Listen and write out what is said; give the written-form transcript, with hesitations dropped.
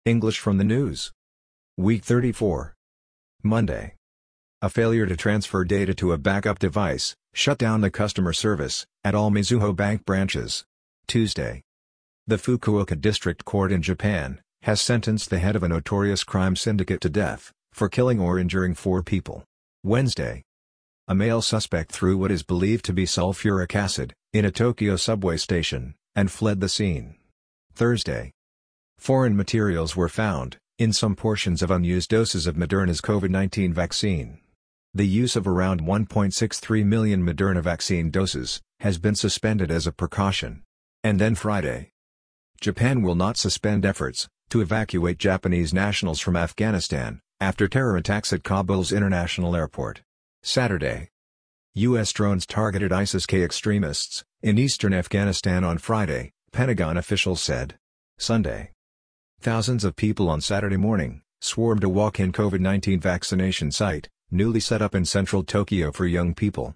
English from the news. Week 34. Monday. A failure to transfer data to a backup device shut down the customer service at all Mizuho Bank branches. Tuesday. The Fukuoka District Court in Japan has sentenced the head of a notorious crime syndicate to death for killing or injuring 4 people. Wednesday. A male suspect threw what is believed to be sulfuric acid in a Tokyo subway station and fled the scene. Thursday. Foreign materials were found in some portions of unused doses of Moderna's COVID-19 vaccine. The use of around 1.63 million Moderna vaccine doses has been suspended as a precaution. And then Friday. Japan will not suspend efforts to evacuate Japanese nationals from Afghanistan after terror attacks at Kabul's international airport. Saturday. U.S. drones targeted ISIS-K extremists in eastern Afghanistan on Friday, Pentagon officials said. Sunday. Thousands of people on Saturday morning swarmed a walk-in COVID-19 vaccination site, newly set up in central Tokyo for young people.